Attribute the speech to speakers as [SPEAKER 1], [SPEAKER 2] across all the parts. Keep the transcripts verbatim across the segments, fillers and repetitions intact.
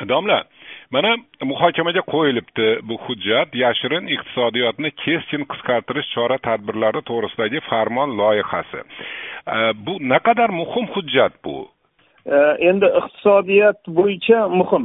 [SPEAKER 1] Domla, mana muhokamaga qo'yilibdi bu hujjat yashirin iqtisodiyotni keskin qisqartirish chora-tadbirlari to'g'risidagi farmon loyihasi. Bu naqadar muhim hujjat bu?
[SPEAKER 2] Endi iqtisodiyot bo'yicha muhim.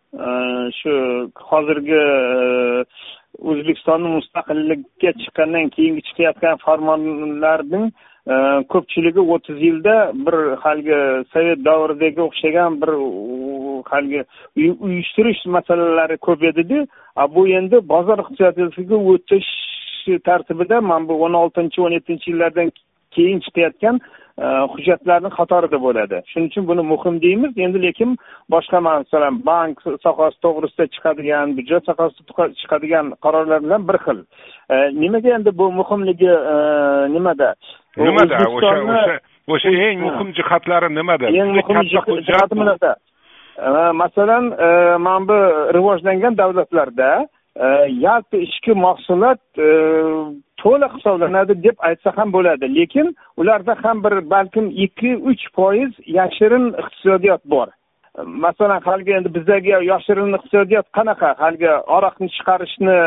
[SPEAKER 2] Shu hozirgi O'zbekistonning mustaqillikka chiqqandan keyingi chiqayotgan farmonlarning ko'pchiligi o'ttiz yilda bir halgi sovet davridagi o'xshagan bir halgi uyushtirish masalalari ko'p edi. Bu endi bozor iqtisodiyotiga o'tish tartibida mana bu o'n oltinchi o'n yettinchi yillardan keyin chiqayotgan hujjatlarning qatorida bo'ladi. Shuning uchun buni muhim deymiz. Endi lekin boshqa masalan bank sohasi to'g'risida chiqadigan, byudjet sohasida chiqadigan qarorlar bilan bir xil. Nimaga endi bu muhimligi nimada?
[SPEAKER 1] Nimada? O'sha o'sha o'sha eng muhim jihatlari nimada?
[SPEAKER 2] Eng muhim jihati nimada? Masalan, mana bu rivojlangan davlatlarda yalpi ichki mahsulot to'liq hisoblanadi deb aytsa ham bo'ladi, lekin ularda ham bir balkim ikki uch foiz yashirin iqtisodiyot bor. Masalan, haligi endi bizdagi yashirin iqtisodiyot qanaqa? Haligi aroqni chiqarishni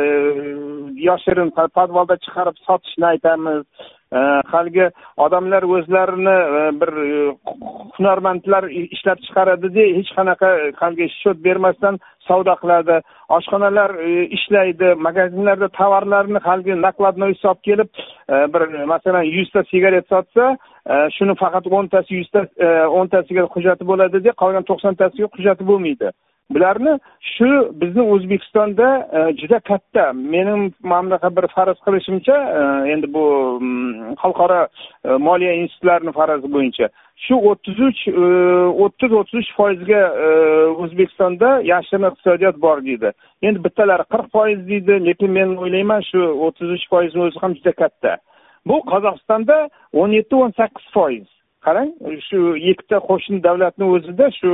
[SPEAKER 2] yashirin podvalda chiqarib sotishni aytamiz. Haligi odamlar o'zlarini bir hunarmandlar ishlab chiqaradi-da, hech qanaqa haligi shot bermasdan savdo qiladi. Oshxonalar ishlaydi, magazinlarda tovarlarni haligi nakladnoy hisob kelib, bir masalan yuz ta sigaret sotsa, shuni faqat o'n tasi yuz ta o'n tasiga hujjati bo'ladi-da, qolgan to'qson tasiga hujjati bo'lmaydi. Bularni shu bizning O'zbekistonda juda katta, mening mamlakat bir faraz qilishimcha, endi bu xalqaro moliya institutlarining farazi bo'yicha shu o'ttiz uch o'ttiz o'ttiz uch foizga O'zbekistonda yashirin iqtisodiyot bor deydi. Endi bittalari qirq foiz deydi, lekin men o'ylayman shu o'ttiz uch foizning o'zi ham juda katta. Bu Qozog'istonda o'n yetti o'n sakkiz foiz. Qarang, shu ikkita qo'shni davlatning o'zida shu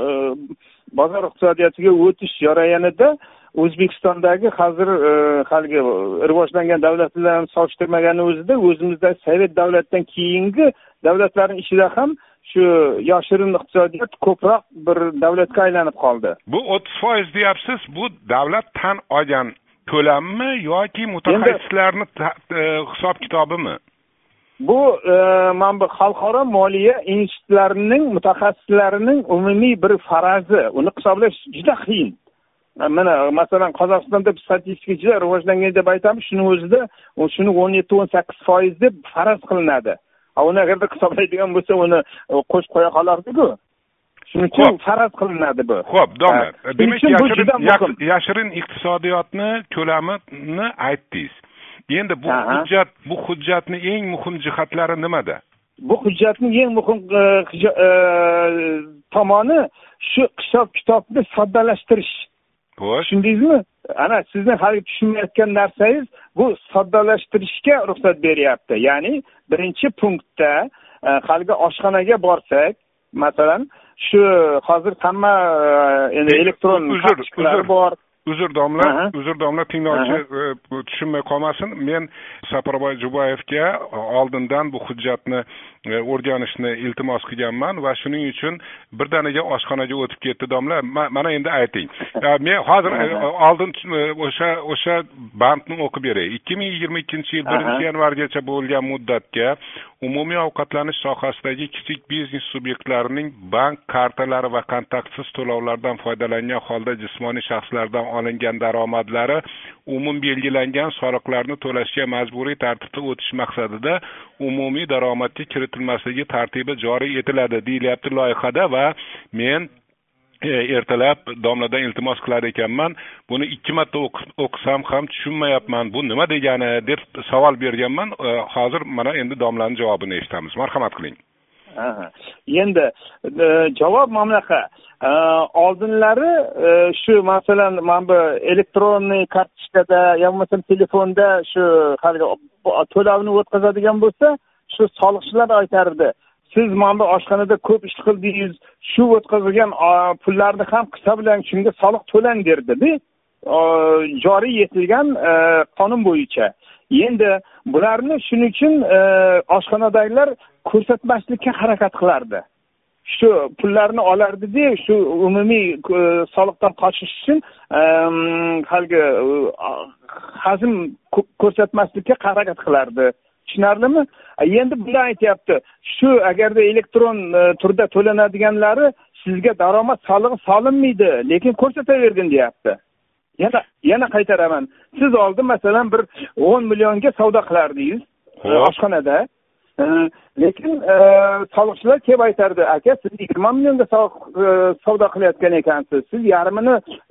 [SPEAKER 2] bozor iqtisodiyotiga o'tish jarayonida O'zbekistondagi hozir haligi rivojlangan davlatlar bilan solishtirmagani o'zida o'zimizdagi sovet davlatidan keyingi davlatlarning ichida ham shu yashirin iqtisodiyot ko'proq bir davlatga aylanib qoldi.
[SPEAKER 1] Bu o'ttiz foiz deyapsiz, bu davlat tan olgan to'lammi yoki mutaxassislarni hisob-kitobimi?
[SPEAKER 2] Bu mana bu xalqaro moliya institutlarining mutaxassislarining umumiy bir farazi. Uni hisoblash juda qiyin. Mana masalan Qozog'istonda statistika juda rivojlangan deb aytamiz, shuning o'zida shuni o'n yetti o'n sakkiz foiz deb faraz qilinadi. Uni agarda hisoblaydigan bo'lsa, uni qo'shib qo'ya qolardi-ku. Shuning uchun faraz qilinadi bu.
[SPEAKER 1] Xo'p, domla, demak yashirin yashirin iqtisodiyotni ko'lamini aytdingiz. Endi bu hujjat, bu hujjatning eng muhim jihatlari nimada?
[SPEAKER 2] Bu hujjatning eng muhim tomoni shu hisob-kitobni soddalashtirish.
[SPEAKER 1] Xo'sh.
[SPEAKER 2] Tushundingizmi? Ana sizning hali tushunmayotgan narsangiz bu soddalashtirishga ruxsat beryapti. Ya'ni birinchi punktda haligi oshxonaga borsak, masalan, shu hozir hamma endi elektron kartochkalar bor.
[SPEAKER 1] Uzr domla, uzr domla, tinglovchi tushunmay qolmasin. Men Saparboy Jubayevga oldindan bu hujjatni o'rganishni iltimos qilganman va shuning uchun birdaniga oshxonaga o'tib ketdi domla. Mana endi ayting. Men hozir oldin o'sha o'sha bandni o'qib beray. ikki ming yigirma ikkinchi yil birinchi yanvargacha bo'lgan muddatga umumiy ovqatlanish sohasidagi kichik biznes subyektlarining bank kartalari va kontaktsiz to'lovlardan foydalangan holda jismoniy shaxslardan olingan daromadlari umum belgilangan soliqlarni to'lashga majburiy tartibda o'tish maqsadida umumiy daromadga kiritilmasligi tartibi joriy etiladi deyilyapti loyihada va men ertalab domladan iltimos qilar ekanman, buni ikki marta o'qisam ham tushunmayapman, bu nima degani deb savol berganman. Hozir mana endi domlaning javobini eshitamiz. Marhamat qiling.
[SPEAKER 2] Aha. Endi javob mamlaqa oldinlari shu masalan mana bu elektron kartochkada yoki bo'lmasa telefonda shu haligi to'lovni o'tkazadigan bo'lsa, shu soliqchilar aytardi. Siz mana bu oshxonada ko'p ish qildingiz, shu o'tkazilgan pullarni ham hisoblang, shunga soliq to'lang derdi-da. Joriy etilgan qonun bo'yicha. Endi bularni shuning uchun oshxonadagilar ko'rsatmaslikka harakat qilardi. shu pullarni olardida shu umumiy soliqdan qochish uchun haligi hazm ko'rsatmaslikka harakat qilardi. Tushunarlimi? Endi bular aytyapti, shu agarda elektron turda to'lanadiganlari sizga daromad solig'i solinmaydi, lekin ko'rsatavergin deyapti. Yana yana qaytaraman. Siz oldin masalan bir o'n millionga savdo qilardingiz oshxonada. Lekin soliqchilar kelib aytardi, aka siz yigirma millionga savdo qilayotgan ekansiz, siz yarmini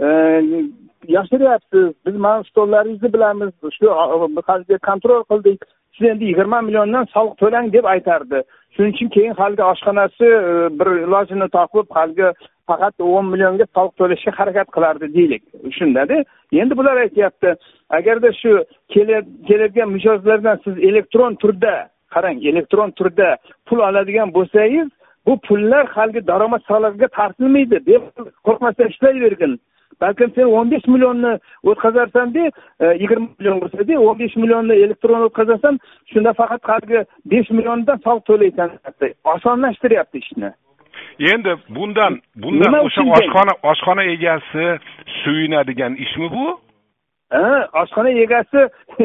[SPEAKER 2] yashiryapsiz, biz mana stollaringizni bilamiz, shu hozir kontrol qildik, siz endi yigirma milliondan soliq to'lang deb aytardi. Shuning uchun keyin haligi oshxonasi bir ilojini topib haligi faqat o'n millionga soliq to'lashga harakat qilardi deylik. Shunda-da, endi bular aytayapti, agarda shu keladigan mijozlardan siz elektron turda, qarang, elektron turda pul oladigan bo'lsangiz, bu pullar haligi daromad solig'iga tortilmaydi deb qo'rqmasdan ishlayvergin. Balkim sen o'n besh millionni o'tkazarsan-da, yigirma million bo'lsa-da, o'n besh millionni elektron o'tkazarsan, shunda faqat haligi besh milliondan soliq to'laysan. Osonlashtiryapti ishni.
[SPEAKER 1] Endi bundan bundan o'sha oshxona oshxona egasi suyunadigan ishmi bu?
[SPEAKER 2] Ha, oshxona egasi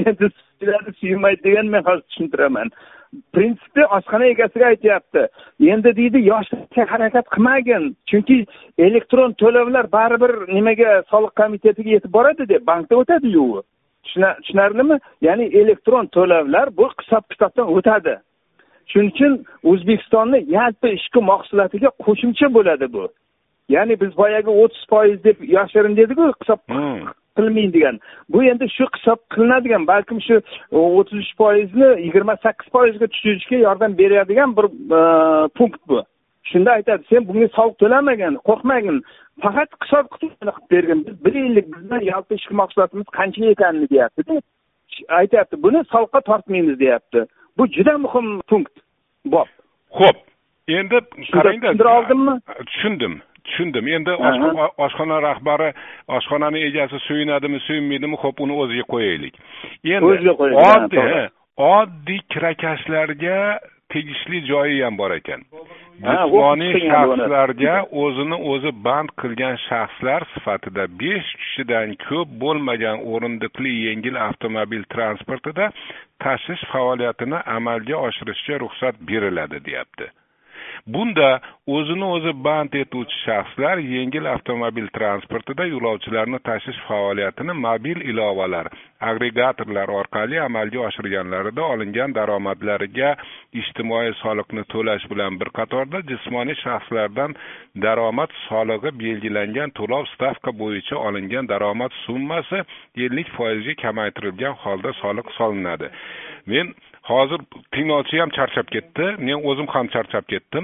[SPEAKER 2] suyunmaydi degan men hozir tushuntiraman. Prinsipda oshxona egasiga aytyapti, endi deydi yoshlikka harakat qilmagin, chunki elektron to'lovlar baribir nimaga soliq komitetiga yetib boradi deb bankda o'tadi-yu. Tushunarlimi? Ya'ni elektron to'lovlar bu hisob-kitobdan o'tadi. Shuning uchun O'zbekistonning yalpi ichki mahsulotiga qo'shimcha bo'ladi bu. Ya'ni biz boyagi o'ttiz foiz deb yashirin dedik-ku, hisob qilmaydi degan. Bu endi shu hisob qilinadigan, balkim shu o'ttiz uch foiz ni yigirma sakkiz foiz ga tushirishga yordam beradigan bir punkt bu. Shunda aytadi, sen bunga soliq to'lamagin, qo'rqmagin, faqat hisob qilib bergin. Biz bilaylik, bizning yalpi ichki mahsulotimiz qancha ekanini deyapti. Aytayapti, buni soliqqa tortmaymiz deyapti. Bu juda muhim punkt. Bo'p.
[SPEAKER 1] Xo'p. Endi qarangda,
[SPEAKER 2] tushundira oldimmi?
[SPEAKER 1] Tushundim. Tushundim. Endi oshxona rahbari, oshxonaning egasi suyunadimi, suyunmaydimi, xo'p, uni o'ziga qo'yaylik. Endi oddiy, oddiy kirakashlarga tegishli joyi ham bor ekan. Jismoniy shaxslarga o'zini o'zi band qilgan shaxslar sifatida besh kishidan ko'p bo'lmagan o'rindiqli yengil avtomobil transportida tashish faoliyatini amalga oshirishga ruxsat beriladi, deyapti. Bunda o'zini o'zi band etuvchi shaxslar yengil avtomobil transportida yo'lovchilarni tashish faoliyatini mobil ilovalar, agregatorlar orqali amalga oshirganlarida olingan daromadlariga ijtimoiy soliqni to'lash bilan bir qatorda jismoniy shaxslardan daromad solig'i belgilangan to'lov stavka bo'yicha olingan daromad summasi ellik foiz ga kamaytirilgan holda soliq solinadi. Men hozir tinglovchi ham charchab ketdi, men o'zim ham charchab ketdim.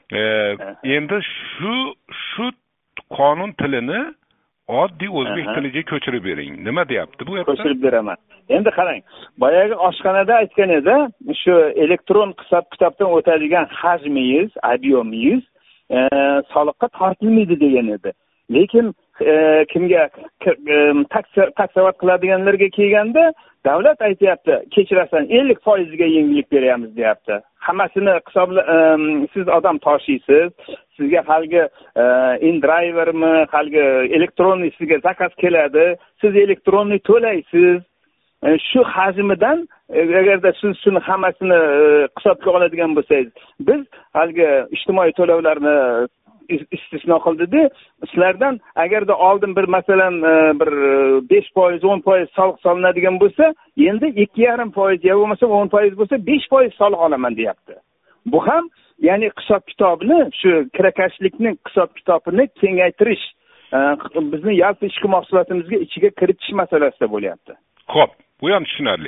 [SPEAKER 1] Endi shu shu qonun tilini oddiy o'zbek tiliga ko'chirib bering. Nima deyapti bu yerda?
[SPEAKER 2] Ko'chirib beraman. Endi qarang, boyagi oshxonada aytgan edi, shu elektron hisob-kitobdan o'tadigan hajmingiz, obyemingiz soliqqa tortilmaydi degan edi. Lekin kimga taksovat qiladiganlarga kelganda davlat aytayapti, kechirasan ellik foiz ga yengillik beryapmiz deyapti. Hammasini hisobla, siz odam toshiysiz, sizga haligi in-drivermi, haligi elektronniy sizga zakaz keladi, siz elektronniy to'laysiz. Shu hajmidan agarda siz shuni hammasini hisobga oladigan bo'lsangiz, biz haligi ijtimoiy to'lovlarni istisno qildida, sizlardan agarda oldin bir masalan bir besh foiz o'n foiz soliq solinadigan bo'lsa, endi ikki yarim foiz ya bo'lmasa o'n foiz bo'lsa besh foiz soliq olaman deyapti. Bu ham ya'ni hisob-kitobni, shu kirakashlikning hisob-kitobini kengaytirish, bizning yalpi ichki mahsulotimizga ichiga kiritish masalasida bo'lyapti.
[SPEAKER 1] Xo'p, bu ham tushunarli.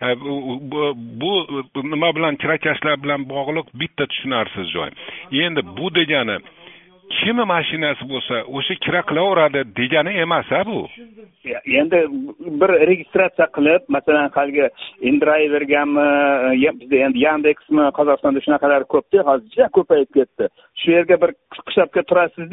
[SPEAKER 1] Bu nima bilan, kirakashlar bilan bog'liq bitta tushunarsiz joy. Endi bu degani kimi mashinasi bo'lsa, o'sha kira qilaveradi degani emas-a bu.
[SPEAKER 2] Endi bir registratsiya qilib, masalan, haligi in-drivergami, bizda endi Yandexmi, Qozog'istonda shunaqalar ko'pda, hozircha ko'payib ketdi. Shu yerga bir hisobga turasiz-da,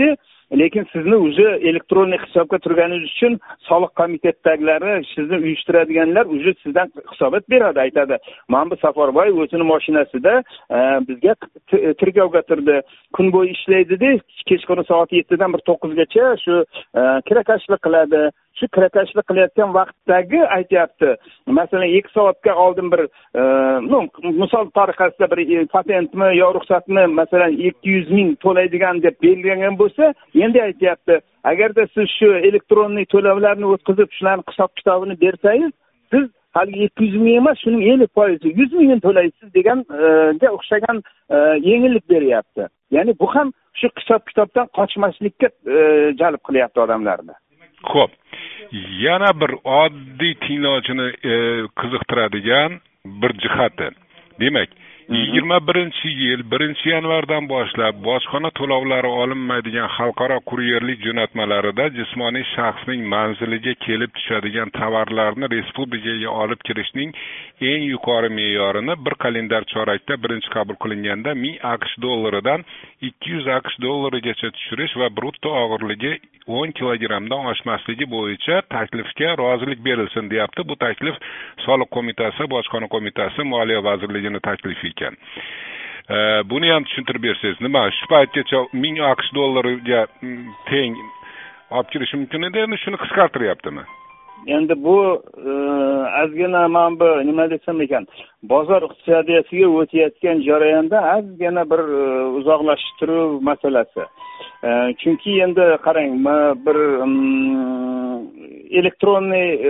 [SPEAKER 2] lekin sizni уже elektron hisobga turganingiz uchun soliq komitetidagilari sizni uyushtiradiganlar уже sizdan hisobot beradi, aytadi mana bu Safarboyev o'zini mashinasida bizga tirgovga turdi, kun bo'yi ishlaydida, kechqurun soat yettidan bir to'qqizgacha shu kirakashlik qiladi. Shu kirakashlik qilayotgan vaqtdagi aytyapti, masalan ikki soatga oldin bir no misol tariqasida bir patentmi yo ruxsatmi masalan ikki yuz ming to'laydigan deb belgilangan bo'lsa, endi aytyapti, agarda siz shu elektron to'lovlarni o'tkazib shularning hisob-kitobini bersangiz, siz hali ikki yuz ming emas, shuning ellik foizi yuz mingni to'laysiz deganga o'xshagan yengillik beryapti. Ya'ni bu ham shu hisob-kitobdan qochmaslikka jalb qilyapti odamlarni.
[SPEAKER 1] Xo'p. Yana bir oddiy tinglovchini qiziqtiradigan bir jihati. Demak, yigirma birinchi yil birinchi yanvardan boshlab bojxona to'lovlari olinmaydigan xalqaro kuryerlik jo'natmalarida jismoniy shaxsning manziliga kelib tushadigan tovarlarni respublikaga olib kirishning eng yuqori me'yorini bir kalendar chorakda birinchi qabul qilinganda ming AQSh dollaridan ikki yuz AQSh dollarigacha tushirish va brutto og'irligi o'n kilogrammdan oshmasligi bo'yicha taklifga rozilik berilsin, deyapti. Bu taklif Soliq qo'mitasi, Bojxona qo'mitasi, Moliya vazirligini taklifi ekan. Buni ham tushuntirib bersangiz, nima shu paytgacha ming AQSh dollariga teng olib kirish mumkin edi, endi shuni qisqartiryaptimi?
[SPEAKER 2] Endi bu ozgina men bu nima desam ekan, bozor iqtisodiyatiga o'tayotgan jarayonda ozgina bir uzoqlashtiruv masalasi. Chunki endi qarang, bir elektron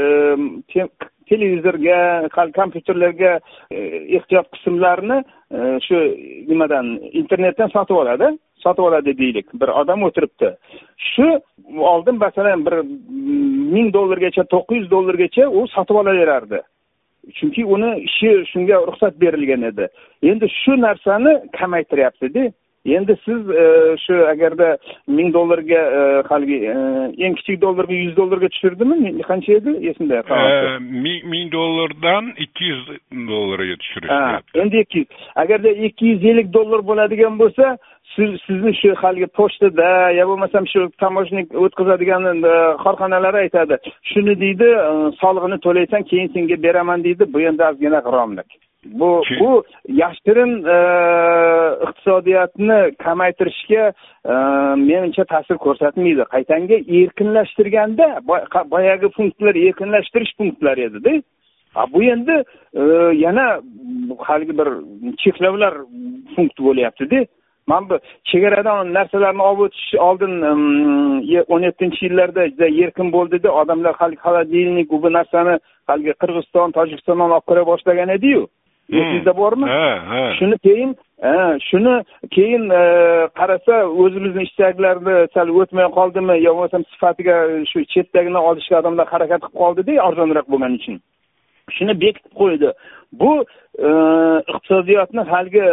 [SPEAKER 2] televizorga, kompyuterlarga ehtiyot qismlarini shu nimadan internetdan sotib oladi, sotib oladi deylik. Bir odam o'tiribdi. Shu oldin masalan bir ming dollargacha, to'qqiz yuz dollargacha u sotib olaverardi. Chunki uni ishi shunga ruxsat berilgan edi. Endi shu narsani kamaytiryapti-da. Endi siz shu agarda ming dollarga haligi eng kichik dollarga yuz dollarga tushirdimi? Qancha edi? Esimda qoldi.
[SPEAKER 1] ming dollardan ikki yuz dollarga tushirishdi.
[SPEAKER 2] Endi ikki yuz. Agarda ikki yuz ellik dollar bo'ladigan bo'lsa, siz sizni shu haligi pochtada yo bo'lmasam shu tamojnik o'tkazadigan korxonalar aytadi. Shuni deydi, solig'ini to'laysan, keyin senga beraman deydi. Bu endi ozgina g'iromlik. Bu bu yashirin iqtisodiyotni kamaytirishga menimcha ta'sir ko'rsatmaydi. Qaytanga erkinlashtirganda boyagi punktlar erkinlashtirish punktlari edi-da. Bu endi yana haligi bir cheklovlar punkti bo'lyapti-da. Men bu chegaradan narsalarni olib o'tish oldin o'n yettinchi yillarda juda erkin bo'ldi-da, odamlar haligi xolodilnik bu narsani haligi Qirg'iziston, Tojikistondan olib kira boshlagan edi-yu. Sizda bormi?
[SPEAKER 1] Ha, ha.
[SPEAKER 2] Shuni keyin, shuni keyin qarasa o'zimizning ishchilarni sal o'tmay qoldimi, yo bo'lmasam sifatiga shu chetdagini olishga odamlar harakat qilib qoldi-da, arzonroq bo'lgani uchun. Shuni bekitib qo'ydi. Bu iqtisodiyotni haligi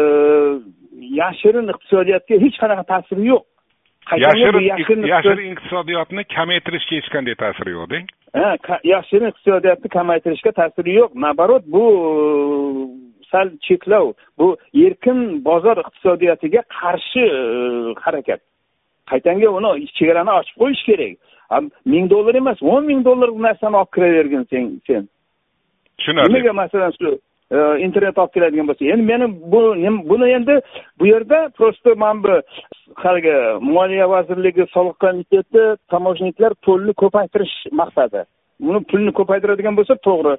[SPEAKER 2] yashirin iqtisodiyotga hech qanaqa ta'siri yo'q.
[SPEAKER 1] Yashirin yashirin iqtisodiyotni kamaytirishga hech qanday ta'siri yo'q, deng.
[SPEAKER 2] Ha, yashirin iqtisodiyotni kamaytirishga ta'siri yo'q. Nabarot, bu sal cheklov, bu erkin bozor iqtisodiyotiga qarshi harakat. Qaytanga uni chegarani ochib qo'yish kerak. ming dollar emas, o'n ming dollar narsani olib kiravergin sen sen.
[SPEAKER 1] Tushunarli.
[SPEAKER 2] Nimaga masalan shu internet olib keladigan bo'lsa, endi meni bu buni endi bu yerda prosta men bu haligi Moliya vazirligi, Soliq komiteti, tamojniklar pulni ko'paytirish maqsadi. Buni pulni ko'paytiradigan bo'lsa, to'g'ri,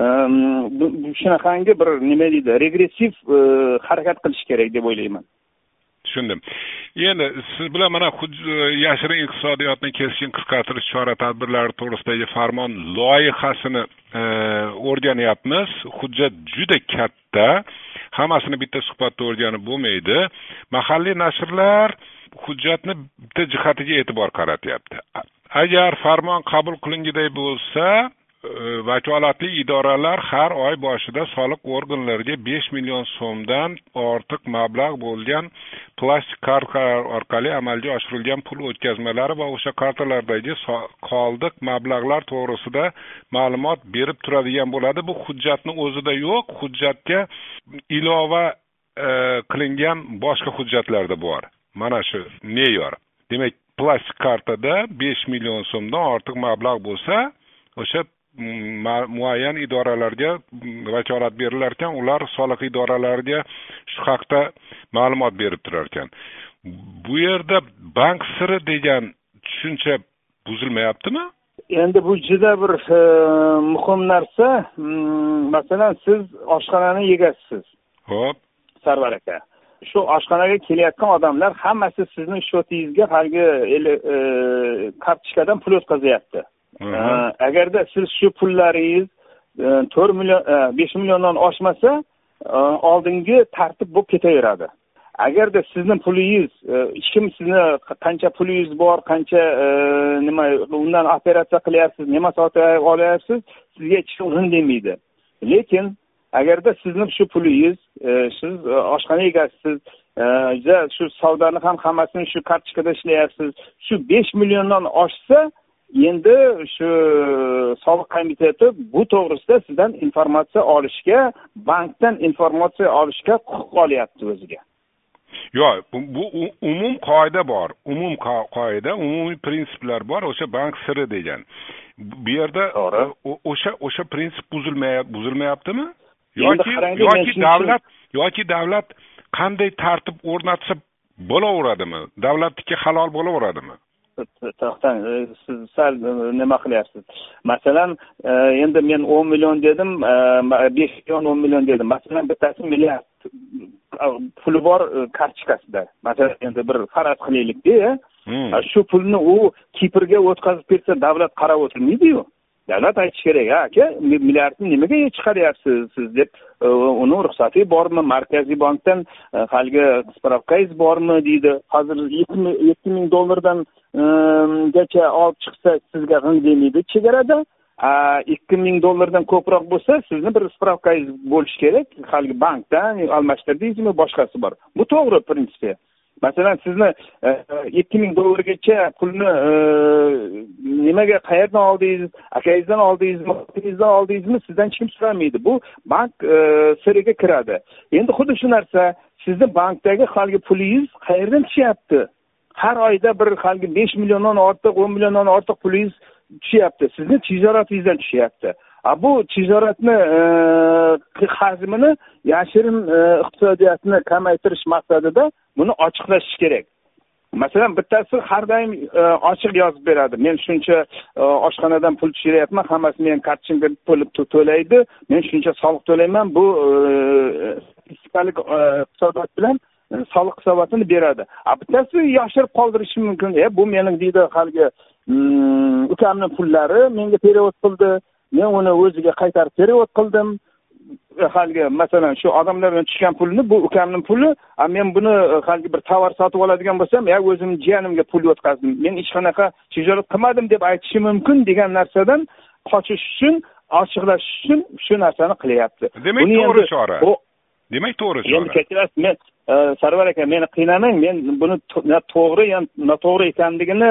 [SPEAKER 2] shunaqangi bir nima deydi, regressiv harakat qilish kerak deb o'ylayman.
[SPEAKER 1] Tushundim. Endi siz bilan mana yashirin iqtisodiyotni keskin qisqartirish chora-tadbirlari to'g'risidagi farmon loyihasini o'rganyapmiz. Hujjat juda katta. Hammasini bitta suhbatda o'rganib bo'lmaydi. Mahalliy nashrlar hujjatni bitta jihatiga e'tibor qaratyapti. Agar farmon qabul qilinganday bo'lsa, vakolatli idoralar har oy boshida soliq organlariga besh million so'mdan ortiq mablag' bo'lgan plastik kartalar orqali amalga oshirilgan pul o'tkazmalari va o'sha kartalardagi qoldiq mablag'lar to'g'risida ma'lumot berib turadigan bo'ladi. Bu hujjatni o'zida yo'q, hujjatga ilova qilingan boshqa hujjatlarda bor. Mana shu me'yor. Demak, plastik kartada besh million so'mdan ortiq mablag' bo'lsa, o'sha muayyan idoralarga vakolat berilar ekan, ular soliq idoralariga shu haqda ma'lumot berib turar ekan. Bu yerda bank siri degan tushuncha buzilmayaptimi?
[SPEAKER 2] Endi bu juda bir e, muhim narsa. Masalan, siz oshxonani yegasisiz.
[SPEAKER 1] Xo'p.
[SPEAKER 2] Sarvar aka. Shu oshxonaga kelayotgan odamlar hammasi sizning shotingizga haligi e, kartochkadan pul o'tkazyapti. Agarda siz shu pullaringiz to'rt million besh milliondan oshmasa, oldingi tartib bo'lib ketaveradi. Agarda sizning pulingiz, hech kim sizni qancha pulingiz bor, qancha nima undan operatsiya qilyapsiz, nima sotib olyapsiz, sizga hech kim g'in demaydi. Lekin agarda sizning shu pulingiz, siz oshxona egasisiz, shu savdoni ham hammasini shu kartochkada ishlayapsiz, shu besh milliondan oshsa, endi shu soliq komiteti bu to'g'risida sizdan informatsiya olishga, bankdan informatsiya olishga huquq olyapti o'ziga.
[SPEAKER 1] Yo'q, bu, bu umum qoida bor. Umum qoida, umumiy prinsiplar bor, o'sha bank siri degan. Bu yerda o'sha o'sha prinsip buzilmayapti, buzilmayaptimi? Yoki yoki davlat yoki davlat qanday tartib o'rnatsa bo'laveradimi? Davlatniki halol bo'laveradimi?
[SPEAKER 2] To'xtang, siz sal nima qilyapsiz? Masalan, endi men o'n million dedim, besh million o'n million dedim. Masalan, bittasi milliard puli bor kartochkasida. Masalan, endi bir faraz qilaylik-da, shu pulni u Kiprga o'tkazib bersa, davlat qarab o'tirmaydi-yu. Davlat aytish kerak, aka, milliardni nimaga chiqaryapsiz siz deb, uni ruxsati bormi, Markaziy bankdan haligi spravkangiz bormi deydi. Hozir yetti ming dollardan gacha olib chiqsa, sizga g'ing demaydi chegarada. ikki ming dollardan ko'proq bo'lsa, sizni bir spravkangiz bo'lishi kerak, haligi bankdan almashtirdingizmi, boshqasi bor. Bu to'g'ri prinsip. Masalan, sizni ikki ming dollargacha pulni nimaga, qayerdan oldingiz, akangizdan oldingizmi, otangizdan oldingizmi, sizdan hech kim so'ramaydi. Bu bank siriga kiradi. Endi xuddi shu narsa, sizni bankdagi haligi pulingiz qayerdan tushyapti? Har oyda bir haligi besh milliondan ortiq, o'n milliondan ortiq pulingiz tushyapti. Sizni tijoratingizdan tushyapti. Bu tijoratni hajmini, yashirin iqtisodiyotni kamaytirish maqsadida buni ochiqlash kerak. Masalan, bittasi har doim ochiq yozib beradi. Men shuncha oshxonadan pul tushiryapman, hammasi men kartochkamga pul to'laydi, men shuncha soliq to'layman. Bu fiskalik iqtisodiyot bilan soliq hisobotini beradi. Bittasi yashirib qoldirishi mumkin. E, bu mening deydi haligi ukamning pullari, menga perevod qildi. Men uni o'ziga qaytarib perevod qildim. Haligi masalan shu odamlardan tushgan pulni, bu ukamning puli, men buni haligi bir tovar sotib oladigan bo'lsam, ya o'zim jiyanimga pul o'tkazdim. Men hech qanaqa tijorat qilmadim deb aytishi mumkin degan narsadan qochish uchun, ochiqlash uchun shu narsani qilyapti.
[SPEAKER 1] Demak, to'g'ri chora. Demak, to'g'ri chora.
[SPEAKER 2] Endi kechirasiz, men Sarvar aka, meni qiynamang. Men buni to'g'ri, yoki noto'g'ri ekanligini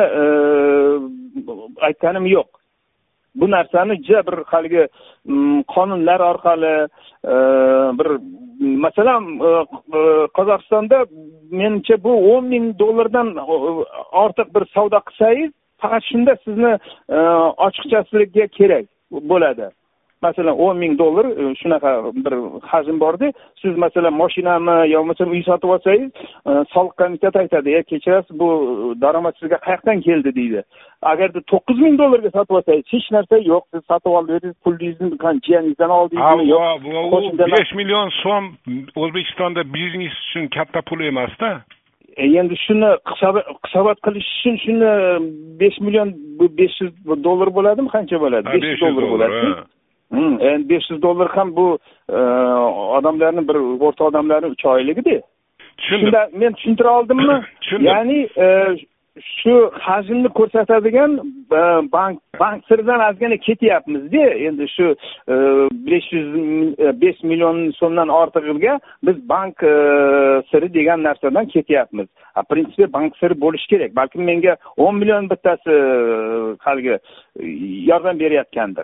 [SPEAKER 2] aytganim yo'q. Bu narsani juda bir haligi qonunlar orqali bir masalan Qozog'istonda menimcha bu o'n ming dollardan ortiq bir savdo qilsangiz, faqat shunda sizni ochiqchasiga kerak bo'ladi. Masalan o'n ming dollar shunaqa bir hajm bordi. Siz masalan mashinami yo bo'lmasa uy sotib olsangiz, soliq komiteti aytadi, "Ya kechirasiz, bu daromad sizga qayerdan keldi?" deydi. Agarda to'qqiz ming dollarga sotib olsangiz, hech narsa yo'q, siz sotib oldingiz, pulingizni qanchangizdan oldingizmi yo'q.
[SPEAKER 1] besh million so'm O'zbekistonda biznes uchun katta pul emas-da.
[SPEAKER 2] Endi shuni hisobot qilish uchun shuni besh million besh yuz dollar bo'ladimi, qancha bo'ladi? besh yuz dollar bo'ladi. Hmm, endi besh yuz dollar ham bu odamlarning bir o'rta odamlarning uch oyligi-da. Shunda men tushuntira oldimmi? Ya'ni shu hajmni ko'rsatadigan bank bank siridan ozgina ketyapmiz-da. Endi shu besh yuz besh million so'mdan ortig'iga biz bank siri degan narsadan ketyapmiz. A prinsipda bank siri bo'lish kerak. Balkim menga o'n million bittasi haligi yordam berayotgandir.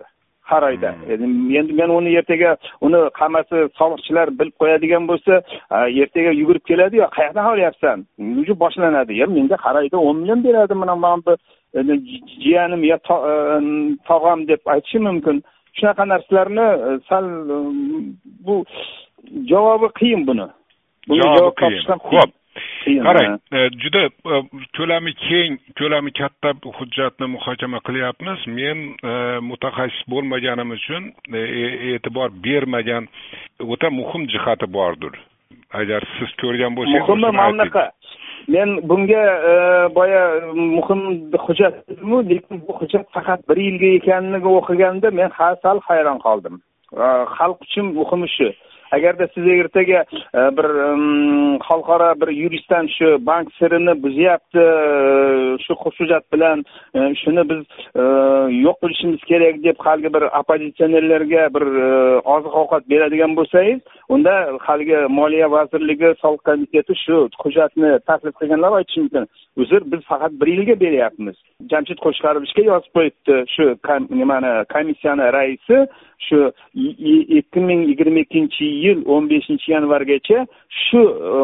[SPEAKER 2] qaraydi. Endi men uni ertaga uni hammasi soliqchilar bilib qo'yadigan bo'lsa, ertaga yugurib keladi-yu, qayerdan olyapsan? Uju boshlanadi. Ya menga qaraydi, o'n million beradi, mana men bu jiyanim yo tog'am deb aytishi mumkin. Shunaqa narsalarni sal bu javobi qiyin buni. Buni javob topish ham
[SPEAKER 1] qiyin. Qarang, juda ko'lami keng, ko'lami katta hujjatni muhokama qilyapmiz. Men mutaxassis bo'lmaganim uchun e'tibor bermagan o'ta muhim jihati bordir. Agar siz ko'rgan bo'lsangiz,
[SPEAKER 2] muhimi mamlaqa. Men bunga boya muhim hujjat dedim, lekin bu hujjat faqat bir yilga ekanini o'qiganda men sal hayron qoldim. Xalq uchun muhimi shu. Agarda siz ertaga bir xalqaro bir yuristdan shu bank sirini buzyapti, shu hujjat bilan shuni biz yo'q qilishimiz kerak deb haligi bir opozitsionerlarga bir oziq-ovqat beradigan bo'lsangiz, unda haligi Moliya vazirligi, soliq komiteti shu hujjatni taklif qilganlar aytishi mumkin. Uzr, biz faqat bir yilga beryapmiz. Jamshid Qo'shqarovichga yozib qo'yibdi shu nimani komissiyani raisi shu ikki ming yigirma ikkinchi yil o'n beshinchi yanvargacha shu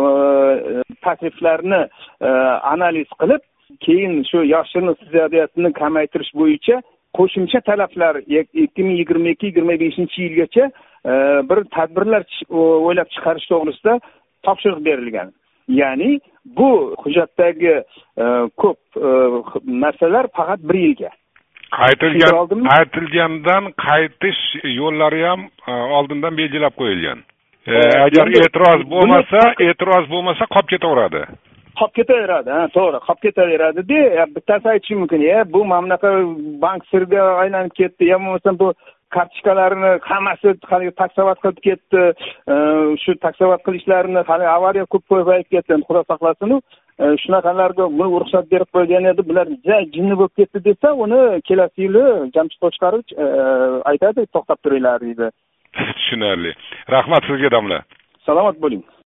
[SPEAKER 2] takliflarni analiz qilib, keyin shu yashirin iqtisodiyotni kamaytirish bo'yicha qo'shimcha talablar ikki ming yigirma ikki yigirma beshinchi yilgacha bir tadbirlar o'ylab chiqarish to'g'risida topshiriq berilgan. Ya'ni bu hujjatdagi ko'p narsalar faqat bir yilga.
[SPEAKER 1] Qaytilgan, qaytilgandan qaytish yo'llari ham oldindan belgilab qo'yilgan. Agar e'tiroz bo'lmasa, e'tiroz bo'lmasa qolib ketaveradi.
[SPEAKER 2] Qolib ketaveradi, ha, to'g'ri, qolib ketaveradi-da, bittasi aytishi mumkin, "Ya, bu mamlakat bank sirga aylanib ketdi, yo bo'lmasa bu kartochkalarni hammasi hali taksovat qilib ketdi, shu taksovat qilishlarini hali avariya ko'p qo'yib ketdi, xudo saqlasin-u, shunaqalarga buni ruxsat berib qo'ygan edi, bular jinni bo'lib ketdi" desa, uni kelasi yili Jamshid Qo'shqarovich aytadi, to'xtab turinglar deydi.
[SPEAKER 1] Tushunarli. Rahmat sizga, domla.
[SPEAKER 2] Salomat bo'ling.